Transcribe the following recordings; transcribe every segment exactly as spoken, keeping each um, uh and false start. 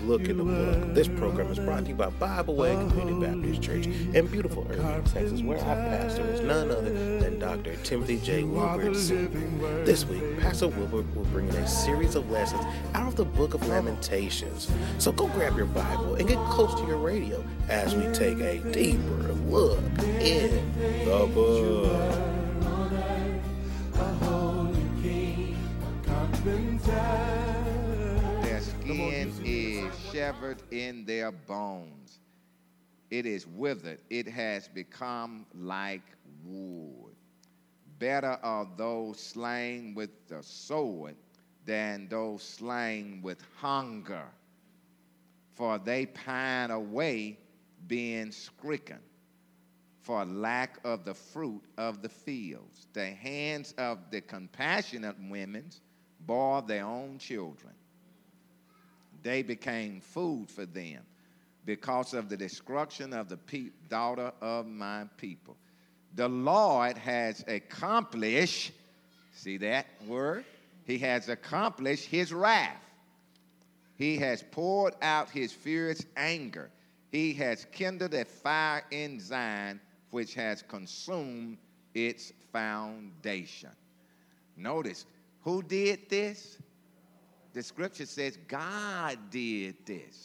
Look in the Book. This program is brought to you by Bible Way Community Baptist Church in beautiful Irving, Texas, where our pastor is none other than Doctor Timothy J. Wilbert Senior This week, Pastor Wilbert will bring in a series of lessons out of the Book of Lamentations. So go grab your Bible and get close to your radio as we take a deeper look in the book. Their skin is severed in their bones. It is withered. It has become like wood. Better are those slain with the sword than those slain with hunger, for they pine away being stricken for lack of the fruit of the fields. The hands of the compassionate women bore their own children. They became food for them because of the destruction of the pe- daughter of my people. The Lord has accomplished, see that word? He has accomplished his wrath. He has poured out his furious anger. He has kindled a fire in Zion, which has consumed its foundation. Notice, who did this? The scripture says God did this.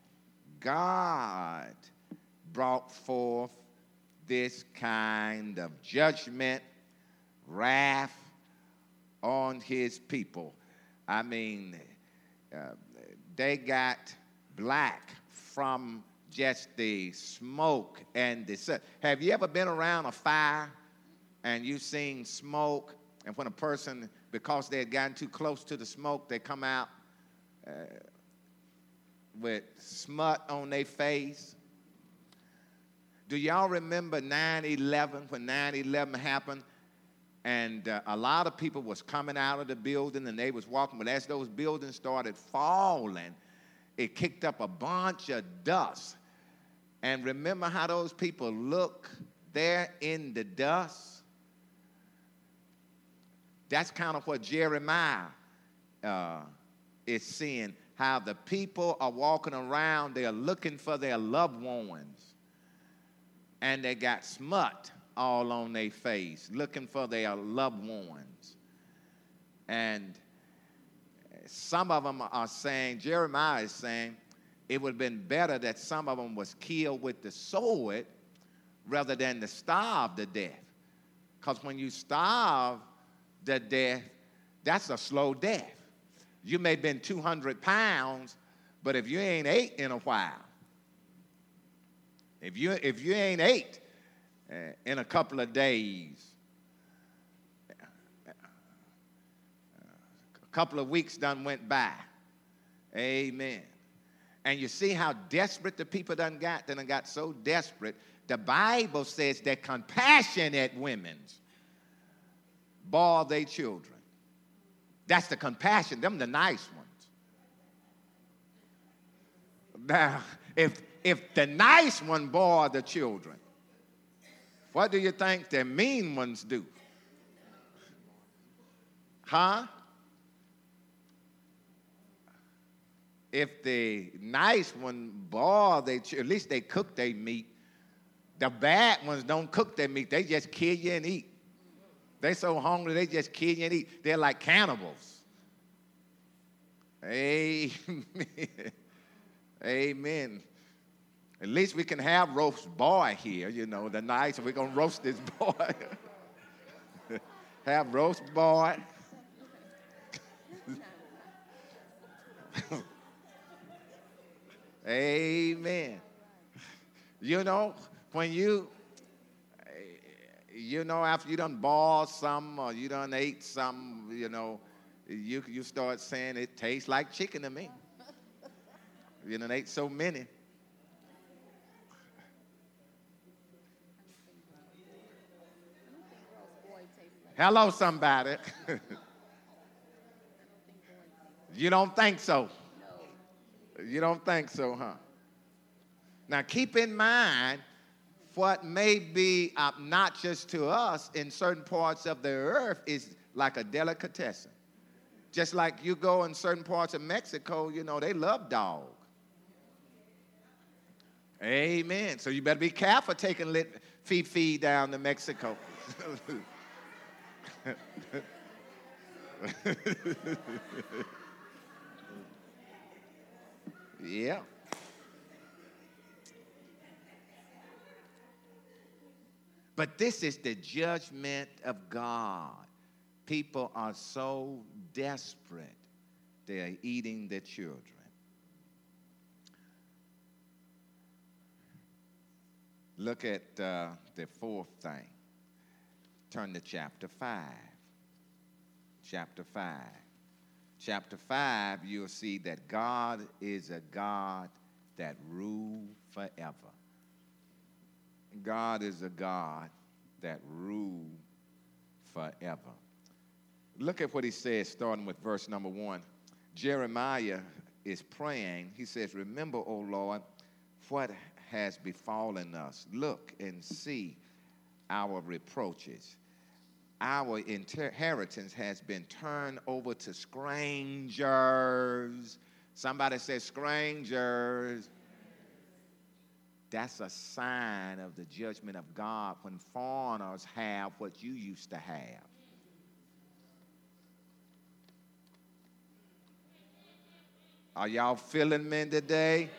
God brought forth this kind of judgment, wrath on his people. I mean, uh, they got black from just the smoke and the sun. Have you ever been around a fire and you've seen smoke, and when a person, because they had gotten too close to the smoke, they come out uh, with smut on their face? Do y'all remember nine eleven, when nine eleven happened, and uh, a lot of people was coming out of the building and they was walking, but as those buildings started falling, it kicked up a bunch of dust. And remember how those people look there in the dust? That's kind of what Jeremiah uh, is seeing, how the people are walking around, they are looking for their loved ones, and they got smut all on their face, looking for their loved ones. And some of them are saying, Jeremiah is saying, it would have been better that some of them was killed with the sword rather than to starve to death. Because when you starve to death, that's a slow death. You may have been two hundred pounds, but if you ain't ate in a while, if you, if you ain't ate uh, in a couple of days, a couple of weeks done went by. Amen. And you see how desperate the people done got? They done got so desperate. The Bible says that compassionate women bore their children. That's the compassion. Them the nice ones. Now, if, if the nice one bore the children, what do you think the mean ones do? Huh? If the nice one bore they, at least they cook their meat. The bad ones don't cook their meat. They just kill you and eat. They so hungry they just kill you and eat. They're like cannibals. Amen. Amen. At least we can have roast boy here, you know, the nice. We're going to roast this boy. Have roast boy. Amen. You know, when you, you know, after you done bought something or you done ate something, you know, you, you start saying it tastes like chicken to me. You done ate so many. Hello, somebody. You don't think so? You don't think so, huh? Now, keep in mind what may be obnoxious to us in certain parts of the earth is like a delicatessen. Just like you go in certain parts of Mexico, you know, they love dog. Amen. So you better be careful taking lit Fifi down to Mexico. Yeah. But this is the judgment of God. People are so desperate, they are eating their children. Look at uh, the fourth thing. Turn to chapter five. Chapter five. Chapter five, you'll see that God is a God that rules forever. God is a God that rules forever. Look at what he says, starting with verse number one. Jeremiah is praying. He says, remember, O Lord, what has befallen us. Look and see our reproaches. Our inheritance has been turned over to strangers. Somebody says strangers. That's a sign of the judgment of God when foreigners have what you used to have. Are y'all feeling me today?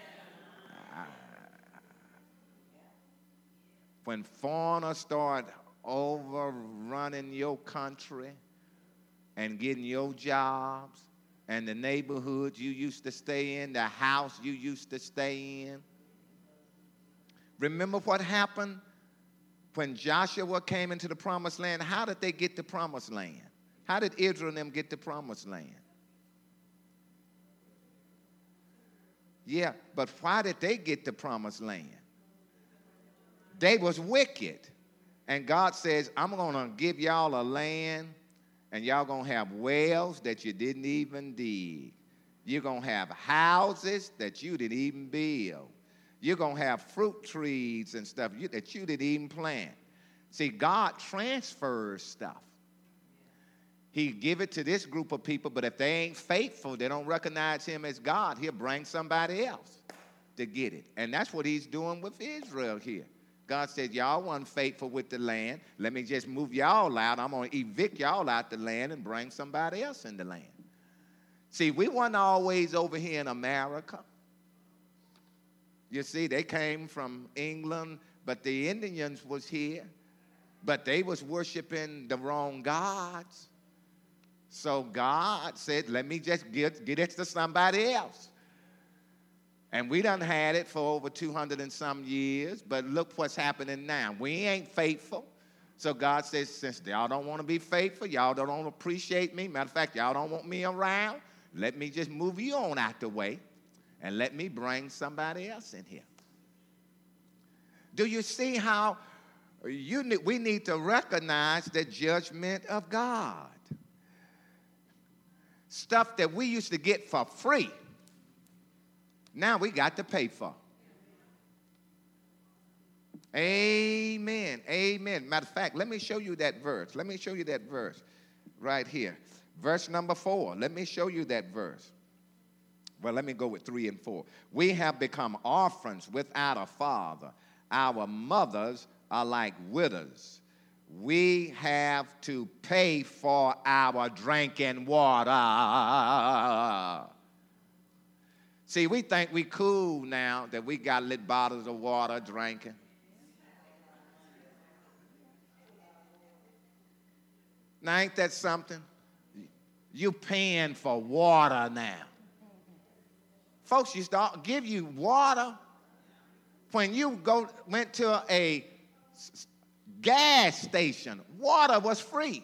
When foreigners start overrunning your country and getting your jobs and the neighborhood you used to stay in, the house you used to stay in. Remember what happened when Joshua came into the promised land? How did they get the promised land? How did Israel and them get the promised land? Yeah, but why did they get the promised land? They was wicked. And God says, I'm going to give y'all a land, and y'all going to have wells that you didn't even dig. You're going to have houses that you didn't even build. You're going to have fruit trees and stuff you, that you didn't even plant. See, God transfers stuff. He give it to this group of people, but if they ain't faithful, they don't recognize him as God, he'll bring somebody else to get it. And that's what he's doing with Israel here. God said, y'all weren't faithful with the land. Let me just move y'all out. I'm going to evict y'all out the land and bring somebody else in the land. See, we weren't always over here in America. You see, they came from England, but the Indians was here. But they was worshiping the wrong gods. So God said, let me just get, get it to somebody else. And we done had it for over two hundred and some years, but look what's happening now. We ain't faithful. So God says, since y'all don't want to be faithful, y'all don't appreciate me, matter of fact, y'all don't want me around, let me just move you on out the way and let me bring somebody else in here. Do you see how you ne- we need to recognize the judgment of God? Stuff that we used to get for free, now we got to pay for. Amen. Amen. Matter of fact, let me show you that verse. Let me show you that verse right here. Verse number four. Let me show you that verse. Well, let me go with three and four. We have become orphans without a father. Our mothers are like widows. We have to pay for our drinking water. See, we think we cool now that we got lit bottles of water drinking. Now, ain't that something? You paying for water now. Folks used to give you water when you go went to a gas station. Water was free.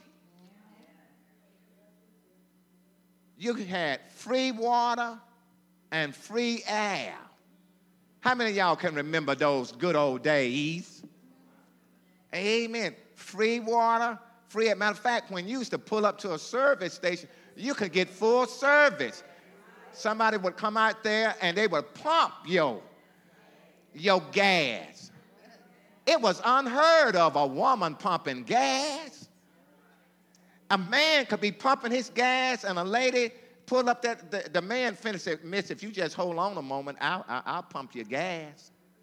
You had free water and free air. How many of y'all can remember those good old days? Amen. Free water, free air. Matter of fact, when you used to pull up to a service station, you could get full service. Somebody would come out there and they would pump your, your gas. It was unheard of, a woman pumping gas. A man could be pumping his gas and a lady pull up that, the, the man finished it, miss, if you just hold on a moment, I'll, I'll, I'll pump your gas.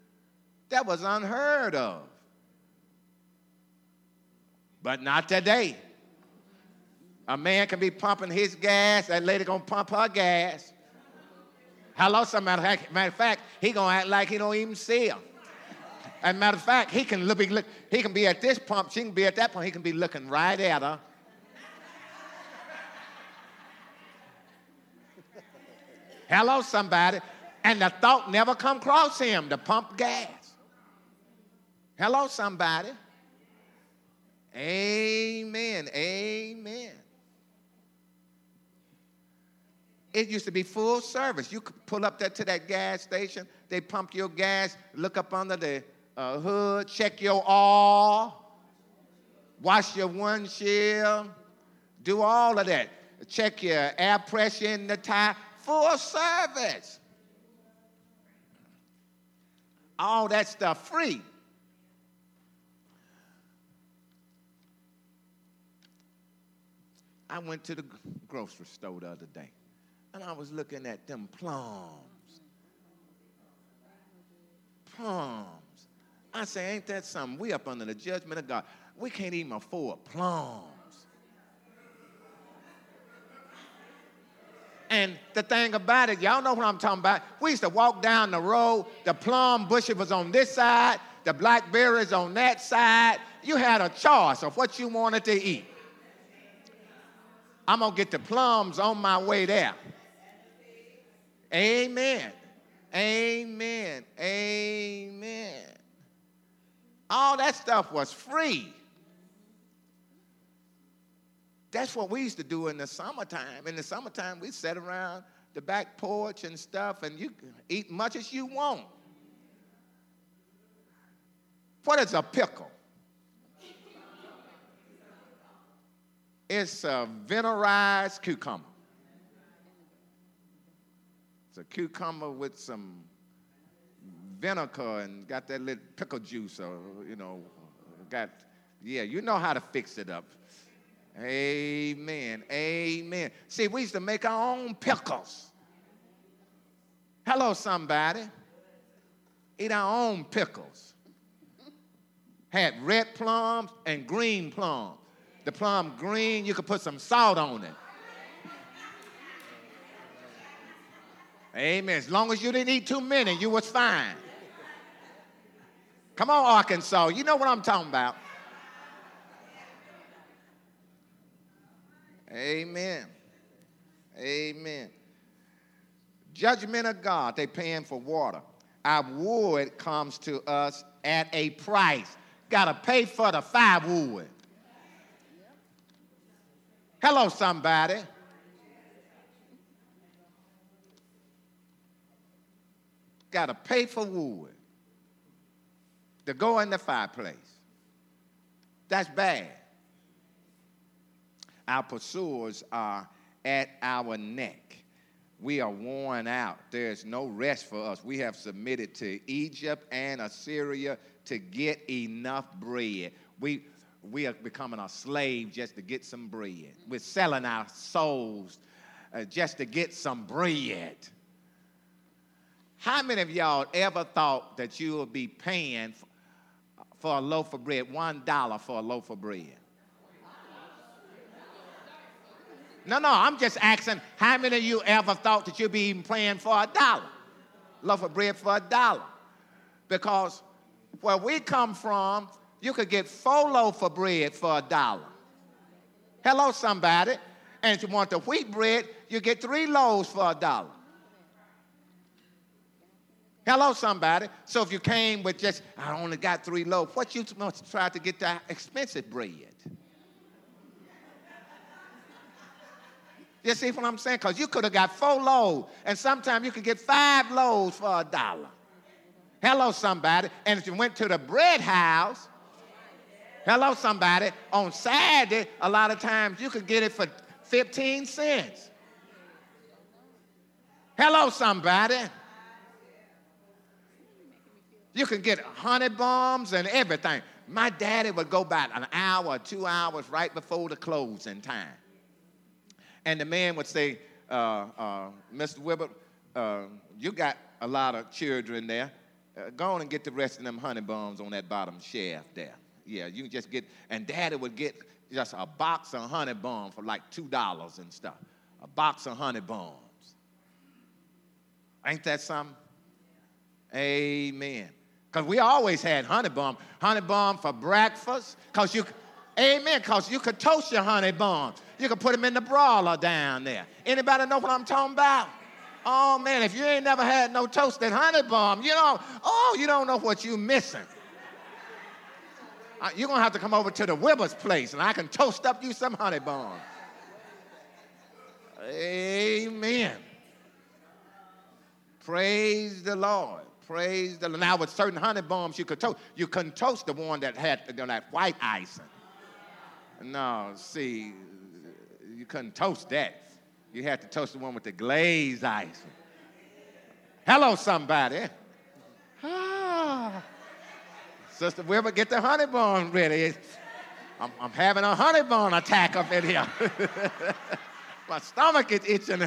That was unheard of. But not today. A man can be pumping his gas, that lady gonna pump her gas. Hello, somebody. Matter of fact, he gonna act like he don't even see her. As a matter of fact, he can look, he can be at this pump, she can be at that pump, he can be looking right at her. Hello, somebody. And the thought never come across him to pump gas. Hello, somebody. Amen. Amen. It used to be full service. You could pull up there to that gas station. They pump your gas, look up under the uh, hood, check your oil, wash your windshield, do all of that. Check your air pressure in the tire. Full service. All that stuff free. I went to the grocery store the other day, and I was looking at them plums. Plums. I say, ain't that something? We up under the judgment of God. We can't even afford plums. And the thing about it, y'all know what I'm talking about. We used to walk down the road. The plum bushes was on this side. The blackberries on that side. You had a choice of what you wanted to eat. I'm going to get the plums on my way there. Amen. Amen. Amen. All that stuff was free. That's what we used to do in the summertime. In the summertime, we sat around the back porch and stuff, and you eat much as you want. What is a pickle? It's a vinegarized cucumber. It's a cucumber with some vinegar and got that little pickle juice, or, you know, got, yeah, you know how to fix it up. Amen. Amen. See, we used to make our own pickles. Hello, somebody. Eat our own pickles. Had red plums and green plums. The plum green, you could put some salt on it. Amen. As long as you didn't eat too many, you was fine. Come on, Arkansas. You know what I'm talking about. Amen. Amen. Judgment of God, they paying for water. Our wood comes to us at a price. Got to pay for the firewood. Hello, somebody. Got to pay for wood to go in the fireplace. That's bad. Our pursuers are at our neck. We are worn out. There's no rest for us. We have submitted to Egypt and Assyria to get enough bread. We, we are becoming a slave just to get some bread. We're selling our souls uh, just to get some bread. How many of y'all ever thought that you would be paying for, for a loaf of bread, one dollar for a loaf of bread? No, no, I'm just asking, how many of you ever thought that you'd be even paying for a dollar? Loaf of bread for a dollar. Because where we come from, you could get four loaves of bread for a dollar. Hello, somebody. And if you want the wheat bread, you get three loaves for a dollar. Hello, somebody. So if you came with just, I only got three loaves, what you must try to get that expensive bread? You see what I'm saying? Because you could have got four loaves, and sometimes you could get five loaves for a dollar. Hello, somebody. And if you went to the bread house, hello, somebody, on Saturday, a lot of times you could get it for fifteen cents. Hello, somebody. You can get honey buns and everything. My daddy would go back an hour or two hours right before the closing time. And the man would say, uh, uh, Mister Wilbert, uh, you got a lot of children there. Uh, go on and get the rest of them honey buns on that bottom shelf there. Yeah, you can just get, and Daddy would get just a box of honey buns for like two dollars and stuff. A box of honey buns. Ain't that something? Amen. Because we always had honey bun. Honey bun for breakfast. Because you, amen, because you could toast your honey bun. You could put them in the brawler down there. Anybody know what I'm talking about? Oh, man, if you ain't never had no toasted honey bun, you know, oh, you don't know what you're missing. Uh, you're going to have to come over to the Wibber's place, and I can toast up you some honey bun. Amen. Praise the Lord. Praise the Lord. Now, with certain honey buns, you could toast. You couldn't toast the one that had you know, that white icing. No, see, you couldn't toast that. You had to toast the one with the glazed icing. Hello, somebody. Ah. Sister Wilbur, get the honey bun ready. I'm, I'm having a honey bun attack up in here. My stomach is itching.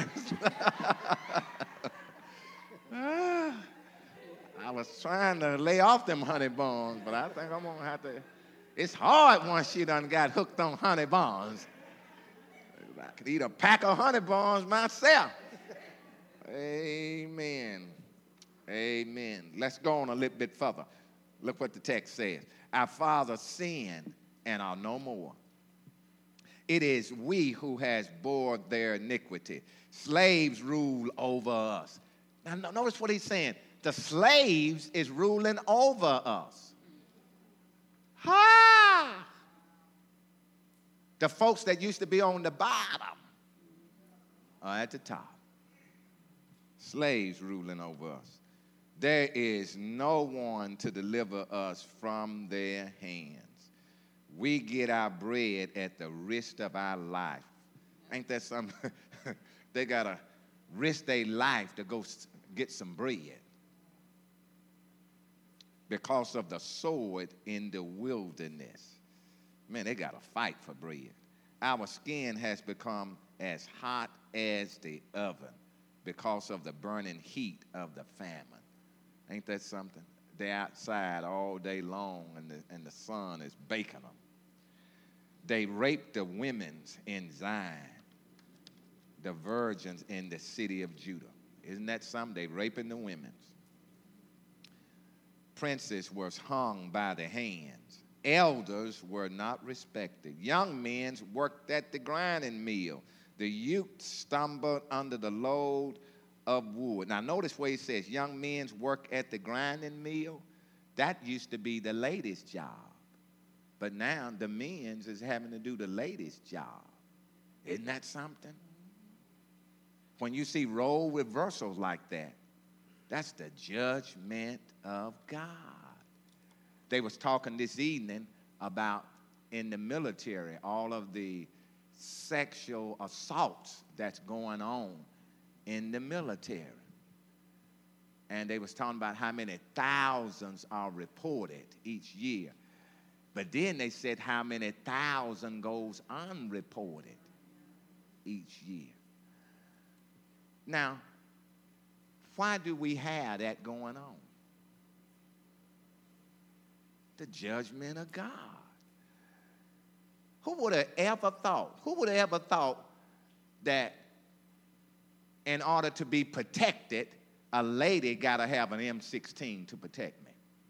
ah. I was trying to lay off them honey buns, but I think I'm going to have to. It's hard once you done got hooked on honey buns. I could eat a pack of honey buns myself. Amen. Amen. Let's go on a little bit further. Look what the text says. Our fathers sinned and are no more. It is we who has bore their iniquity. Slaves rule over us. Now notice what he's saying. The slaves is ruling over us. Ha! The folks that used to be on the bottom are at the top. Slaves ruling over us. There is no one to deliver us from their hands. We get our bread at the risk of our life. Ain't that something? They got to risk their life to go get some bread. Because of the sword in the wilderness. Man, they got to fight for bread. Our skin has become as hot as the oven because of the burning heat of the famine. Ain't that something? They're outside all day long, and the, and the sun is baking them. They rape the women in Zion, the virgins in the city of Judah. Isn't that something? They raping the women. Princes was hung by the hands. Elders were not respected. Young men worked at the grinding mill. The youth stumbled under the load of wood. Now notice where he says young men work at the grinding mill. That used to be the ladies' job. But now the men's is having to do the ladies' job. Isn't that something? When you see role reversals like that, that's the judgment of God. They was talking this evening about in the military, all of the sexual assaults that's going on in the military. And they was talking about how many thousands are reported each year. But then they said how many thousand goes unreported each year. Now, why do we have that going on? The judgment of God. Who would have ever thought, who would have ever thought that in order to be protected, a lady got to have an M sixteen to protect me?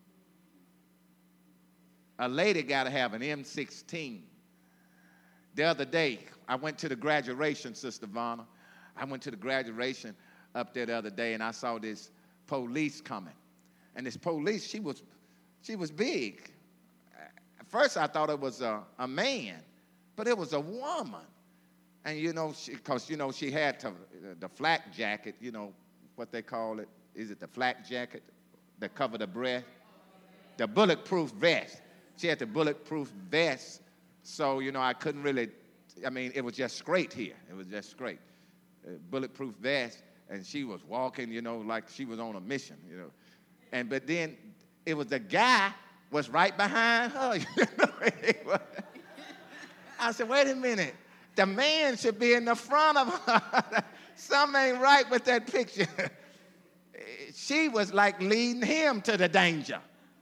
A lady got to have an M sixteen. The other day, I went to the graduation, Sister Vanna. I went to the graduation up there the other day, and I saw this police coming. And this police, she was, she was big. At first, I thought it was a, a man, but it was a woman. And, you know, because, you know, she had to, the flak jacket, you know, what they call it. Is it the flak jacket that cover the breast? The bulletproof vest. She had the bulletproof vest, so, you know, I couldn't really, I mean, it was just straight here. It was just straight. Uh, bulletproof vest, and she was walking, you know, like she was on a mission, you know. And, but then it was the guy was right behind her. You know? I said, wait a minute. The man should be in the front of her. Something ain't right with that picture. she was like leading him to the danger.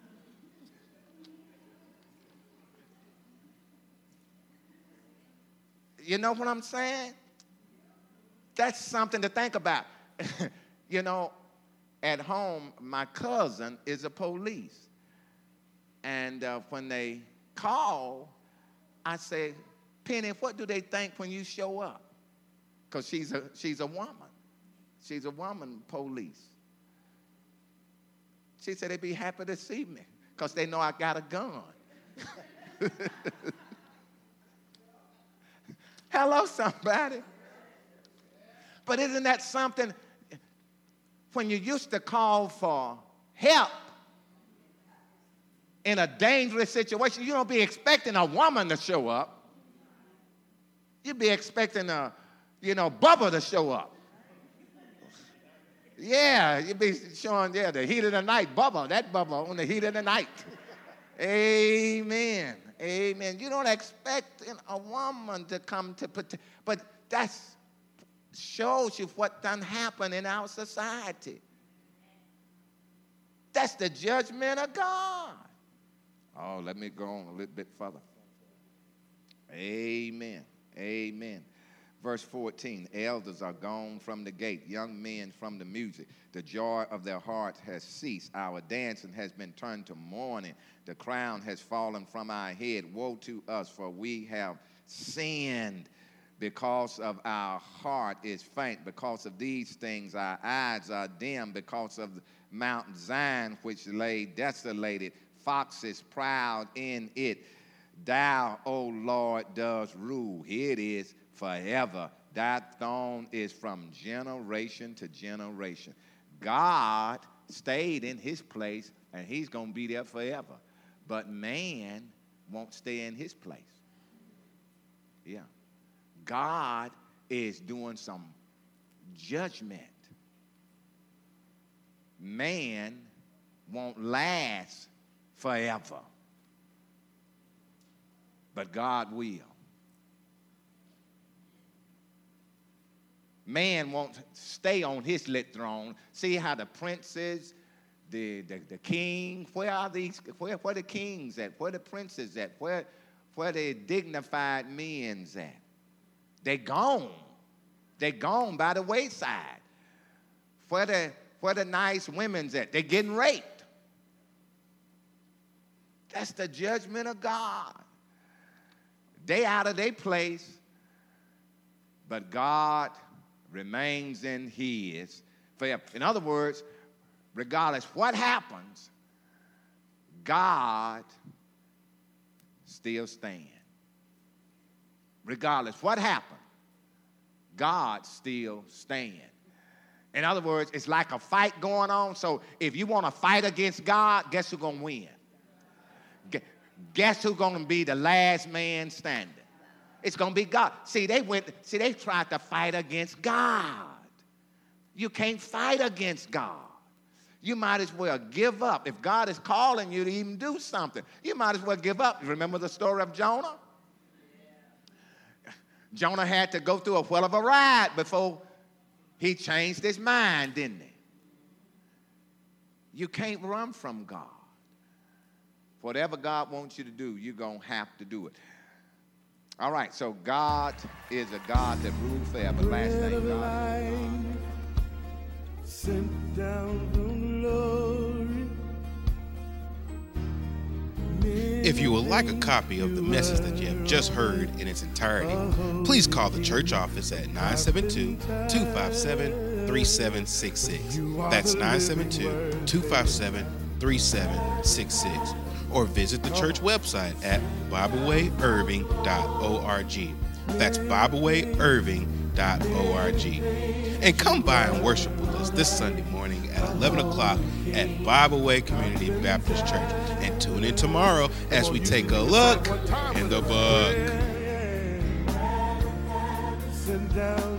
You know what I'm saying? That's something to think about. You know, at home, my cousin is a police. And uh, when they call, I say, Penny, what do they think when you show up? Because she's a, she's a woman. She's a woman police. She said they'd be happy to see me because they know I got a gun. Hello, somebody. But isn't that something? When you used to call for help in a dangerous situation, you don't be expecting a woman to show up. You'd be expecting a, you know, Bubba to show up. Yeah, you'd be showing, yeah, the heat of the night, Bubba, that Bubba on the heat of the night. Amen. Amen. You don't expect a woman to come to protect, but that shows you what done happened in our society. That's the judgment of God. Oh, let me go on a little bit further. Amen. Amen. Verse fourteen, elders are gone from the gate, young men from the music. The joy of their hearts has ceased. Our dancing has been turned to mourning. The crown has fallen from our head. Woe to us, for we have sinned. Because of our heart is faint. Because of these things our eyes are dim. Because of Mount Zion, which lay desolated, foxes proud in it. Thou, O Lord, does rule. Here it is. Forever. Thy throne is from generation to generation. God stayed in his place, and he's going to be there forever. But man won't stay in his place. Yeah. God is doing some judgment. Man won't last forever. But God will. Man won't stay on his lit throne. See how the princes, the, the, the king, where are these, where, where the kings at? Where the princes at? Where, where the dignified men's at? They gone. They gone by the wayside. Where the, where the nice women's at? They're getting raped. That's the judgment of God. They out of their place, but God remains in his forever. In other words, regardless what happens, God still stands. Regardless what happened, God still stands. In other words, it's like a fight going on. So if you want to fight against God, guess who's going to win? Guess who's going to be the last man standing? It's going to be God. See, they went, see, they tried to fight against God. You can't fight against God. You might as well give up. If God is calling you to even do something, you might as well give up. Remember the story of Jonah? Jonah had to go through a whale of a ride before he changed his mind, didn't he? You can't run from God. Whatever God wants you to do, you're going to have to do it. All right, so God is a God that rules forever. Last name, God. Sent down from glory. If you would like a copy of the message that you have just heard in its entirety, please call the church office at nine seven two, two five seven, three seven six six. That's nine seven two, two five seven, three seven six six. Or visit the church website at bible way irving dot org. That's bible way irving dot org. And come by and worship with us this Sunday morning at eleven o'clock at Bible Way Community Baptist Church. And tune in tomorrow as we take a look in the book.